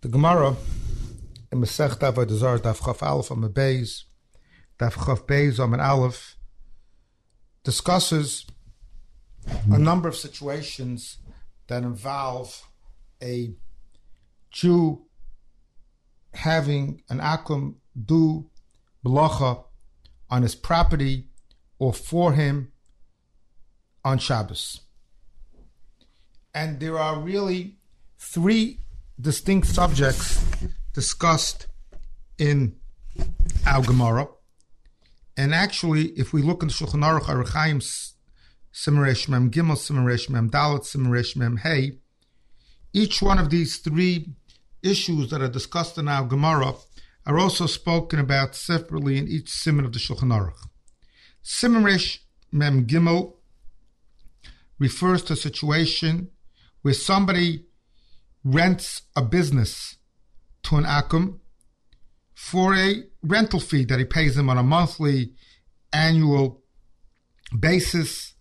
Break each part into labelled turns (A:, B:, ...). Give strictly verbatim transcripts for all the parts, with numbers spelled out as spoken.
A: The Gemara in Masech Avodah Zarah Daf Chaf Aleph on the Beis, Daf Chaf Beis on an Aleph, discusses a number of situations that involve a Jew having an akum do belacha on his property or for him on Shabbos. And there are really three distinct subjects discussed in our Gemara. And actually, if we look in the Shulchan Aruch, Orach Chaim, Simaresh Mem Gimel, Simaresh Mem Dalet, Simaresh Mem Hey, each one of these three issues that are discussed in our Gemara are also spoken about separately in each Siman of the Shulchan Aruch. Simaresh Mem Gimel refers to a situation where somebody rents a business to an akum for a rental fee that he pays him on a monthly, annual basis,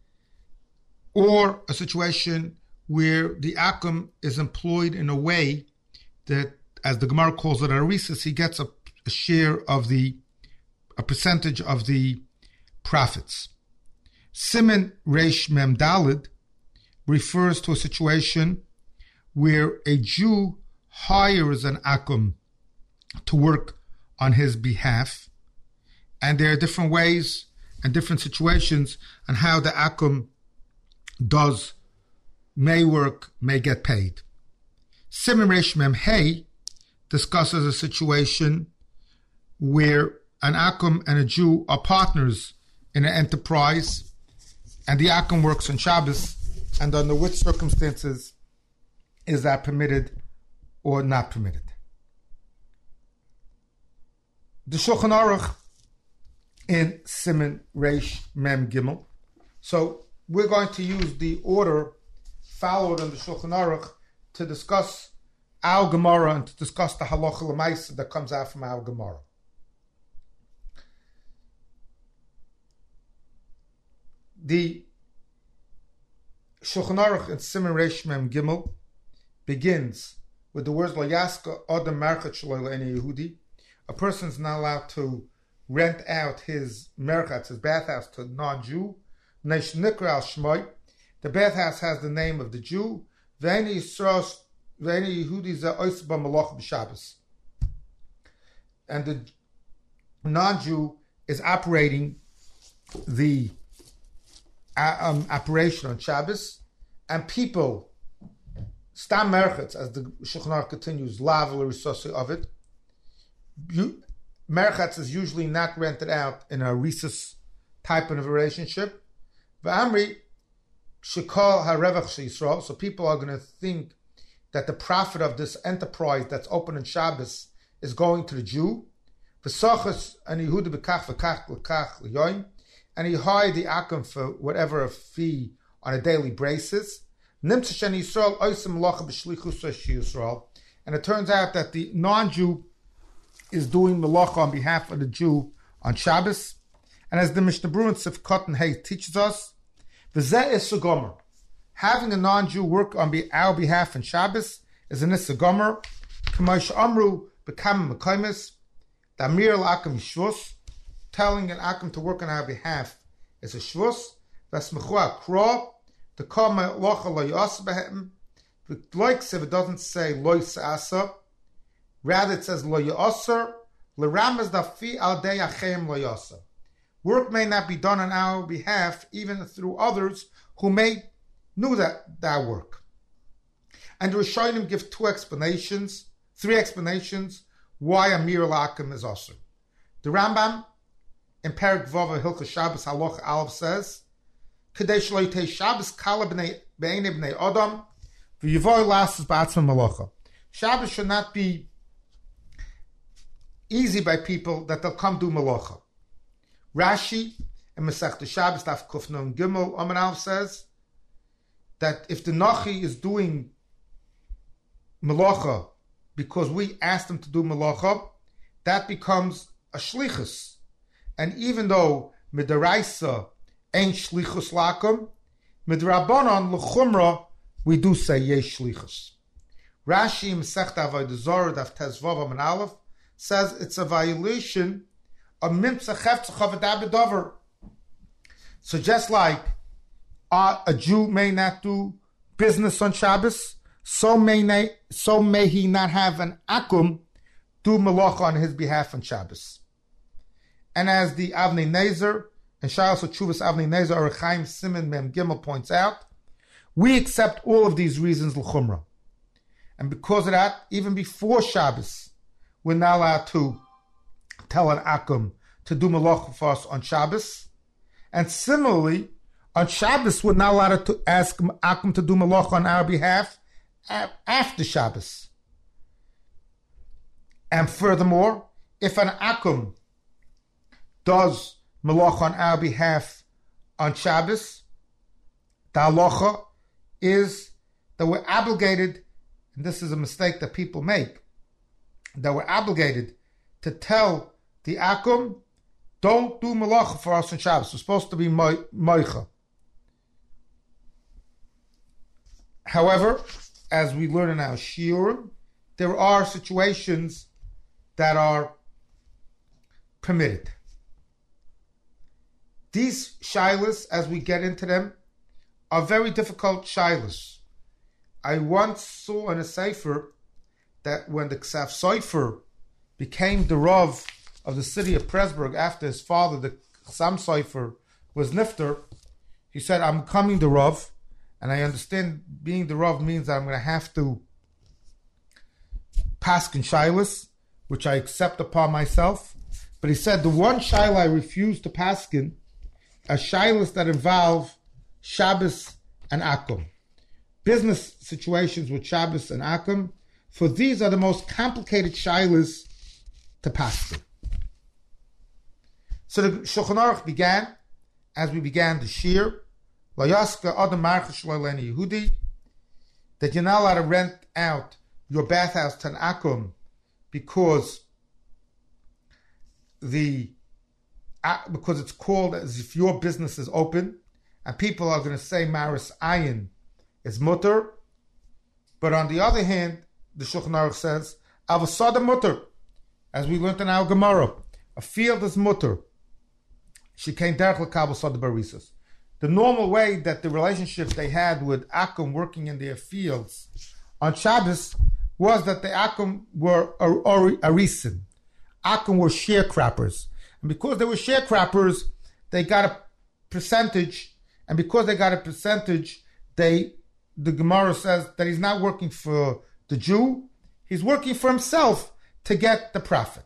A: or a situation where the akum is employed in a way that, as the Gemara calls it, a recess, he gets a, a share of the, a percentage of the profits. Siman Reish Mem Dalid refers to a situation where a Jew hires an akum to work on his behalf, and there are different ways and different situations on how the akum does, may work, may get paid. Siman Reish Mem Hey discusses a situation where an akum and a Jew are partners in an enterprise, and the akum works on Shabbos, and under which circumstances is that permitted or not permitted. The Shulchan Aruch in Siman Reish Mem Gimel. So we're going to use the order followed in the Shulchan Aruch to discuss our Gemara and to discuss the halacha l'maisa that comes out from our Gemara. The Shulchan Aruch in Siman Reish Mem Gimel begins with the words Lo Yaska Adam Merchat Shelo L'Einei Yehudi. A person is not allowed to rent out his merchat, his bathhouse, to a non-Jew. Neish Nikra Al Shmoi. The bathhouse has the name of the Jew. V'Einei Yisrael V'Einei Yehudi Ze Ois Ba Malach B'Shabbos. And the non-Jew is operating the uh, um, operation on Shabbos, and people Stam merchatz, as the Shulchan Aruch continues, lav l'risosi of it. Merchatz is usually not rented out in a recess type of a relationship. V'amri shekol harevach sheYisrael. So people are going to think that the profit of this enterprise that's open on Shabbos is going to the Jew. V'sochas and Yehuda b'kach v'kach l'kach l'yoyim, and he hired the akum for whatever a fee on a daily basis. And it turns out that the non-Jew is doing melacha on behalf of the Jew on Shabbos. And as the Mishnah Berurah Sifkot and Hay teaches us, v'zeh is gomer. Having a non-Jew work on our behalf on Shabbos is an issa gomer. K'mosh amru b'kam mekaymes, damir l'akam shvus. Telling an akum to work on our behalf is a shvus. V'asmechua kro. The kama locha lo yasa behem, like if it doesn't say lo yasa, rather it says lo yasa. L'ramas dafi al dei achem lo yasa. Work may not be done on our behalf, even through others who may know that that work. And the Rishonim give two explanations, three explanations why a mir lakim is also. The Rambam in Perek Vav Hilchos Shabbos Halacha Aleph says, Kadesh lo yitei Shabbos kala b'nei b'nei Adam v'yivoi lasses ba'atzma malacha. Shabbos should not be easy by people that they'll come do malacha. Rashi in Masechta Shabbos Daf Kuf Nun Gimel Amar Aleph says that if the Nachi is doing malacha because we asked him to do malacha, that becomes a shlichus. And even though midaraisa ain't shlichus lakum, midrabanan l'chumra we do say yesh shlichus. Rashi Masechta Avodah Zarah Daf Tezvav Amud Aleph says it's a violation of Mimtza Cheftzah Chavadah B'Dover. So just like uh, a Jew may not do business on Shabbos, so may, na- so may he not have an akum do malacha on his behalf on Shabbos. And as the Avnei Nezer and Shalos Chuvas Avnei Nezer or Chaim Simon Mem Gimel points out, we accept all of these reasons l'chumrah. And because of that, even before Shabbos, we're not allowed to tell an akum to do malacha for us on Shabbos. And similarly, on Shabbos, we're not allowed to ask akum to do malacha on our behalf after Shabbos. And furthermore, if an akum does malacha on our behalf on Shabbos, the halacha is that we're obligated, and this is a mistake that people make, that we're obligated to tell the akum, don't do malacha for us on Shabbos. We're supposed to be moicha. However, as we learn in our shiurim, there are situations that are permitted. These shilas, as we get into them, are very difficult shilas. I once saw in a sefer that when the Ksaf Sofer became the Rav of the city of Pressburg after his father, the Chassam Sofer, was nifter, he said, I'm coming the Rav, and I understand being the Rav means that I'm going to have to paskin shilas, which I accept upon myself. But he said, the one shilah I refuse to paskin are shilas that involve Shabbos and Akum. Business situations with Shabbos and Akum, for these are the most complicated shilas to paskin. So the Shulchan Aruch began, as we began the shir, La Yaska Adam Marchash Leleni Yehudi, that you're not allowed to rent out your bathhouse to an akum because the because it's called as if your business is open, and people are going to say Maris Ayin is mutter. But on the other hand, the Shulchan Aruch says Avasada mutter, as we learned in our Gemara, a field is mutter. She came derech l'kabel sada barisas. The normal way that the relationship they had with Akum working in their fields on Shabbos was that the Akum were arisin. Akum were sharecroppers. And because they were sharecroppers, they got a percentage. And because they got a percentage, they the Gemara says that he's not working for the Jew. He's working for himself to get the profit.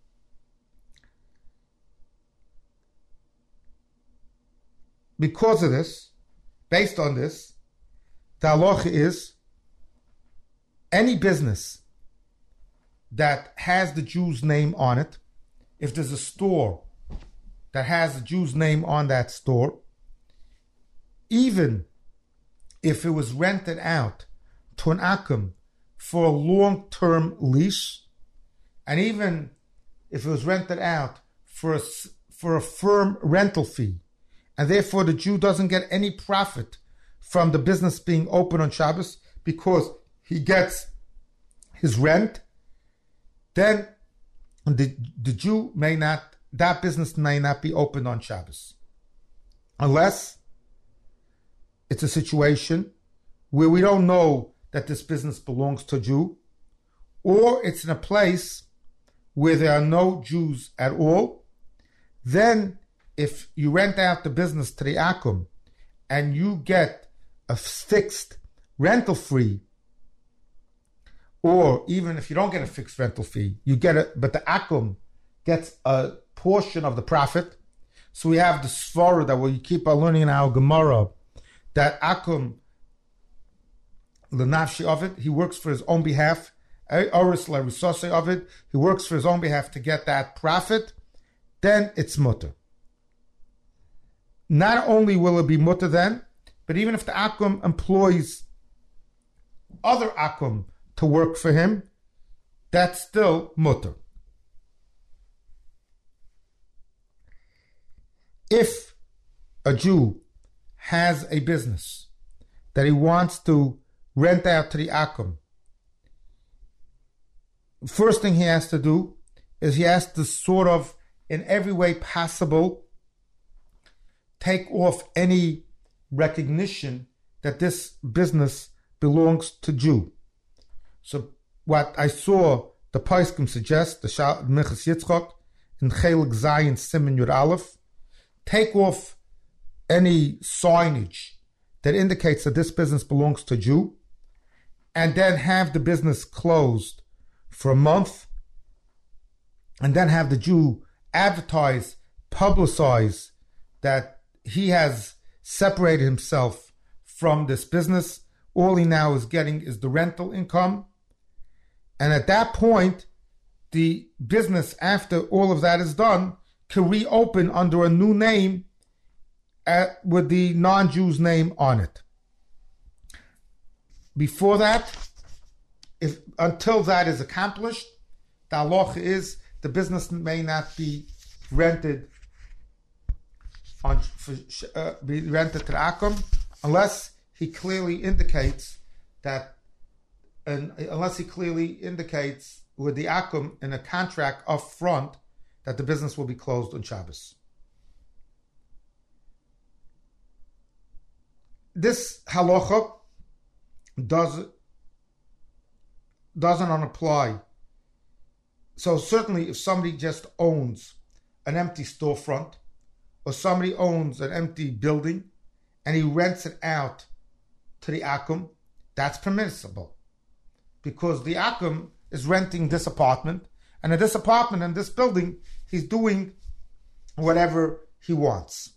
A: Because of this, based on this, the halacha is any business that has the Jew's name on it, if there's a store that has the Jew's name on that store, even if it was rented out to an akum for a long-term lease, and even if it was rented out for a, for a firm rental fee, and therefore the Jew doesn't get any profit from the business being open on Shabbos because he gets his rent, then the, the Jew may not, that business may not be open on Shabbos. Unless it's a situation where we don't know that this business belongs to a Jew, or it's in a place where there are no Jews at all. Then if you rent out the business to the akum and you get a fixed rental fee, or even if you don't get a fixed rental fee, you get it, but the akum gets a portion of the profit. So we have the svara that we keep on learning in our Gemara, that akum l'nafshi of it, he works for his own behalf, oris l'risose of it, he works for his own behalf to get that profit, then it's mutter. Not only will it be mutter then, but even if the akum employs other akum to work for him, that's still mutter. If a Jew has a business that he wants to rent out to the akum, first thing he has to do is he has to sort of, in every way possible, take off any recognition that this business belongs to Jew. So what I saw the Paiskim suggest, the Minchas Yitzchak, in Chelik Zayin Siman Yud Aleph, take off any signage that indicates that this business belongs to Jew, and then have the business closed for a month, and then have the Jew advertise, publicize that he has separated himself from this business. All he now is getting is the rental income. And at that point, the business, after all of that is done, can reopen under a new name at, with the non-Jew's name on it. Before that, if until that is accomplished, the halacha is the business may not be rented on for, uh, be rented to the akum unless he clearly indicates that, and unless he clearly indicates with the akum in a contract up front that the business will be closed on Shabbos. This halacha does, doesn't apply. So certainly if somebody just owns an empty storefront, or somebody owns an empty building and he rents it out to the akum, that's permissible. Because the akum is renting this apartment, and in this apartment and this building, he's doing whatever he wants.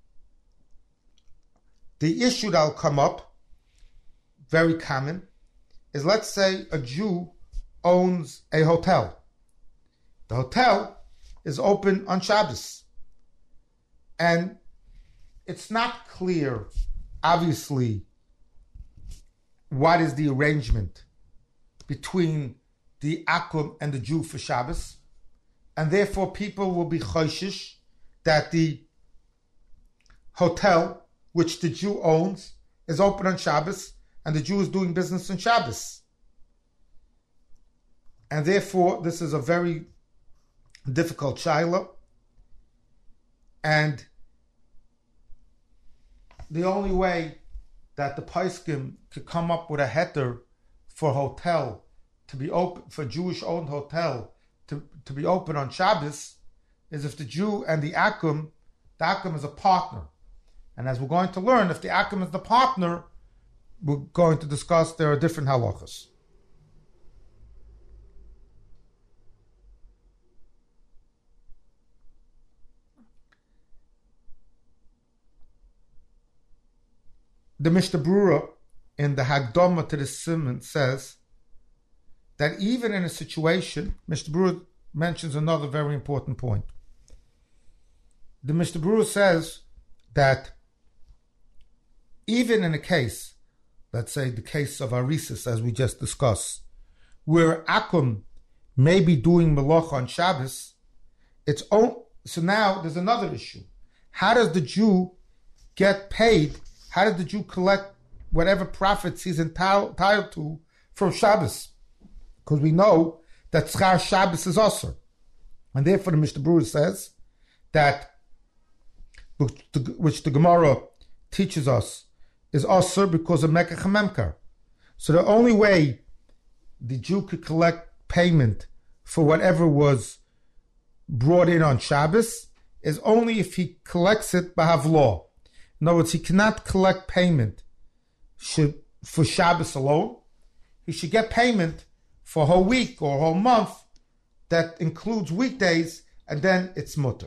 A: The issue that will come up, very common, is let's say a Jew owns a hotel. The hotel is open on Shabbos. And it's not clear, obviously, what is the arrangement between the akum and the Jew for Shabbos. And therefore people will be choishish that the hotel, which the Jew owns, is open on Shabbos, and the Jew is doing business on Shabbos. And therefore, this is a very difficult shaila. And the only way that the Paiskim could come up with a heter for hotel to be open, for Jewish-owned hotel to, to be open on Shabbos, is if the Jew and the akum, the akum is a partner. And as we're going to learn, if the akum is the partner, we're going to discuss there are different halachas. The Mishnah Berurah in the Hagdama to the Siman says that even in a situation, Mishnah Berurah mentions another very important point. The Mishnah Berurah says that even in a case, let's say the case of Arisis, as we just discussed, where akum may be doing melacha on Shabbos, it's oh, so now there's another issue. How does the Jew get paid? How does the Jew collect whatever profits he's entitled to from Shabbos? Because we know that Tzchar Shabbos is Asur. And therefore the Mishnah Berurah says that, which the Gemara teaches us, is Asur because of Mekach HaMemkar. So the only way the Jew could collect payment for whatever was brought in on Shabbos is only if he collects it by Havlah. In other words, he cannot collect payment for Shabbos alone. He should get payment for a whole week or a whole month that includes weekdays, and then it's mutter.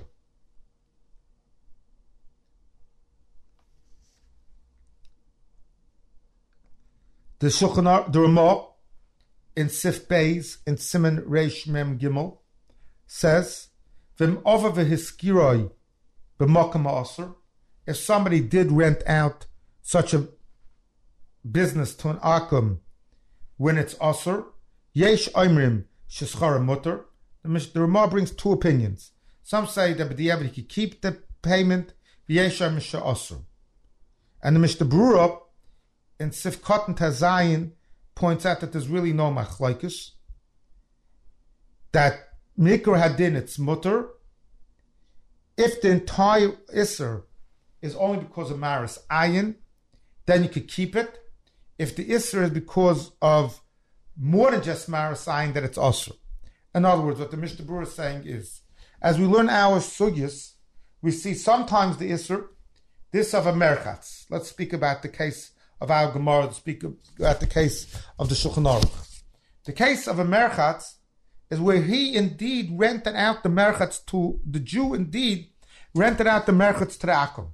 A: The Shulchan Aruch, the Ramah, in Sif Beis, in Siman Reish Mem Gimel, says, V'im over v'hiskiroi b'makam ha'asur. If somebody did rent out such a business to an akum when it's asur, yesh oimrim sheschara mutter. The Ramah brings two opinions. Some say that b'diavad he could keep the payment, v'yesh oimrim she'asur. And the Mishnah Berurah in Sif Katan Tazayin points out that there's really no machlokes. that Mikra Hadin, it's mutter, if the entire Isser is only because of Maris Ayin, then you could keep it. If the Isser is because of more than just Maris Ayin, then it's Osir. In other words, what the Mishnah Berurah is saying is, as we learn our sugyas, we see sometimes the Isser, this of a Merchatz. Let's speak about the case of our Gemara, to speak about the case of the Shulchan Aruch. The case of a Merchatz is where he indeed rented out the Merchatz to, the Jew indeed rented out the Merchatz to the Akum.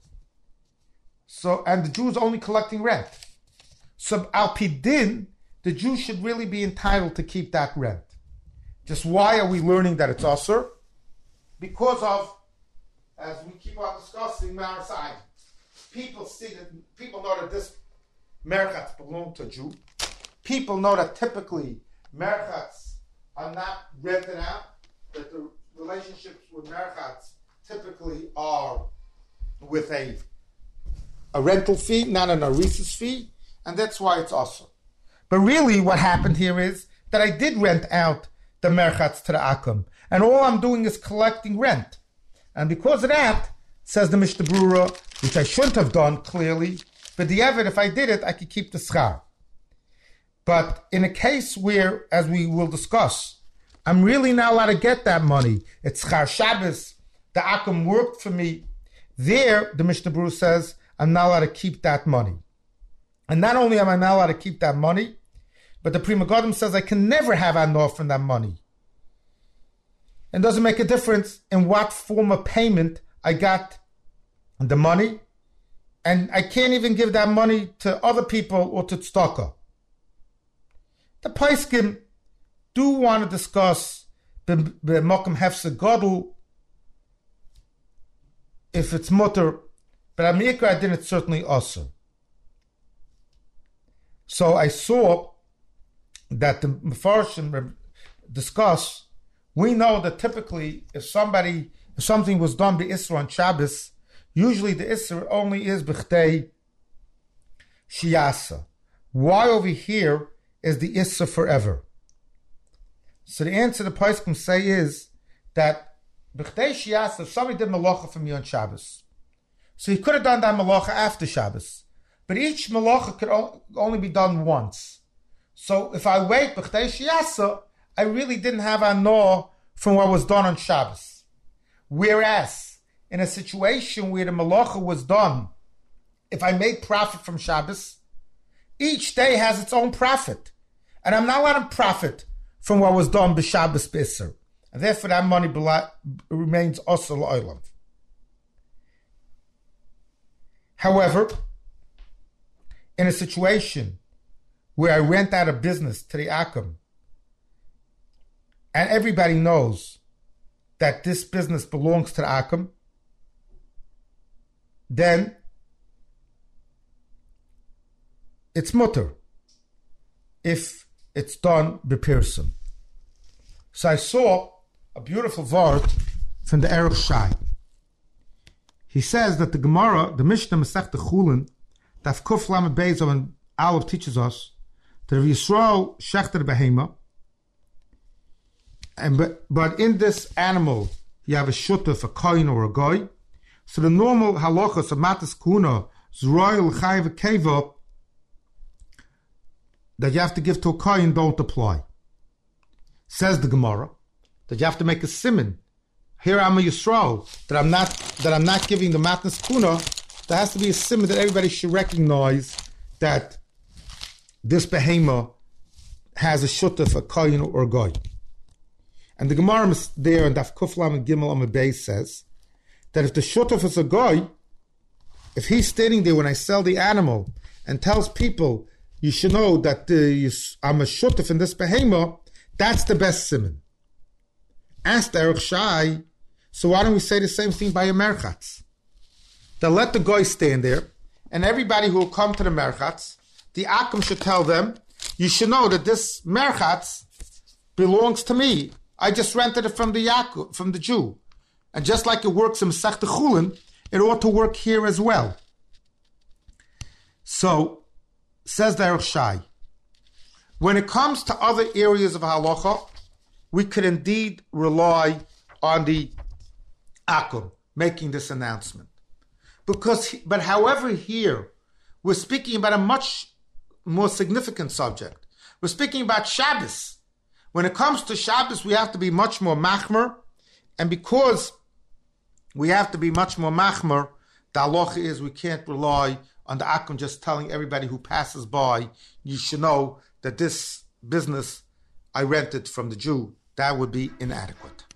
A: So, and the Jew is only collecting rent. So, al pidin, the Jew should really be entitled to keep that rent. Just why are we learning that it's Asur? Because of, as we keep on discussing, Marasai. People see that, people know that this Merchatz belong to a Jew. People know that typically Merchatz are not rented out, that the relationships with Merchatz typically are with a a rental fee, not an arisis fee, and that's why it's awesome. But really what happened here is that I did rent out the Merchatz to the Akum, and all I'm doing is collecting rent. And because of that, says the Mishnah Berurah, which I shouldn't have done clearly, but the evidence, if I did it, I could keep the schar. But in a case where, as we will discuss, I'm really not allowed to get that money. It's schar Shabbos, the Akum worked for me. There, the Mishnah Berurah says, I'm not allowed to keep that money. And not only am I not allowed to keep that money, but the Pri Megadim says I can never have anor from that money. It doesn't make a difference in what form of payment I got the money, and I can't even give that money to other people or to tzedakah. The Paiskim do want to discuss the Mokum Hefse Godel, if it's mutter, but Amikra I didn't certainly also. So I saw that the Mefarshim discuss, we know that typically if somebody, if something was done by Isra on Shabbos, usually the Isra only is b'chtei shiyasa. Why over here is the Isra forever? So the answer the Paiskim say is that b'chtei shiyasa, if somebody did malacha for me on Shabbos, so he could have done that malacha after Shabbos, but each malacha could only be done once. So if I wait b'chtei shiyasa, I really didn't have anor from what was done on Shabbos. Whereas, in a situation where the malacha was done, if I made profit from Shabbos, each day has its own profit. And I'm not allowed to profit from what was done b'Shabbos b'Isser. And therefore that money remains osur l'olam. However, in a situation where I rent out a business to the Akum, and everybody knows that this business belongs to the Akum, then it's mutter if it's done b'pirsim. So I saw a beautiful word from the Erech Shai. He says that the Gemara, the Mishnah Masechta Chulin, Daf Kuf Lamed Beis and Aleph teaches us that if Yisrael shechter behema, and but, but in this animal you have a shutuf, a kohen or a goy. So the normal halachas of matas kuna zroil chayv keva that you have to give to a kohen don't apply. Says the Gemara that you have to make a siman. Here I'm a Yisrael that I'm not that I'm not giving the matnas kuna. There has to be a siman that everybody should recognize that this behema has a shutuf, a kohen or a goy. And the Gemara there in Daf Kuf Lamed Gimel Amud Beis says that if the shutuf is a goy, if he's standing there when I sell the animal and tells people, you should know that uh, you, I'm a shutuf in this behema, that's the best siman. Asked Erech Shai, so why don't we say the same thing by a merchatz? They'll let the goy stand there, and everybody who will come to the merchatz, the akum should tell them, you should know that this merchatz belongs to me. I just rented it from the Yaakov, from the Jew. And just like it works in Masechta Chulin, it ought to work here as well. So, says the Erech Shai, when it comes to other areas of halacha, we could indeed rely on the Akum making this announcement. Because, but however here, we're speaking about a much more significant subject. We're speaking about Shabbos. When it comes to Shabbos, we have to be much more machmer, and because we have to be much more machmer, the halacha is we can't rely on the Akum just telling everybody who passes by, you should know that this business I rented from the Jew. That would be inadequate.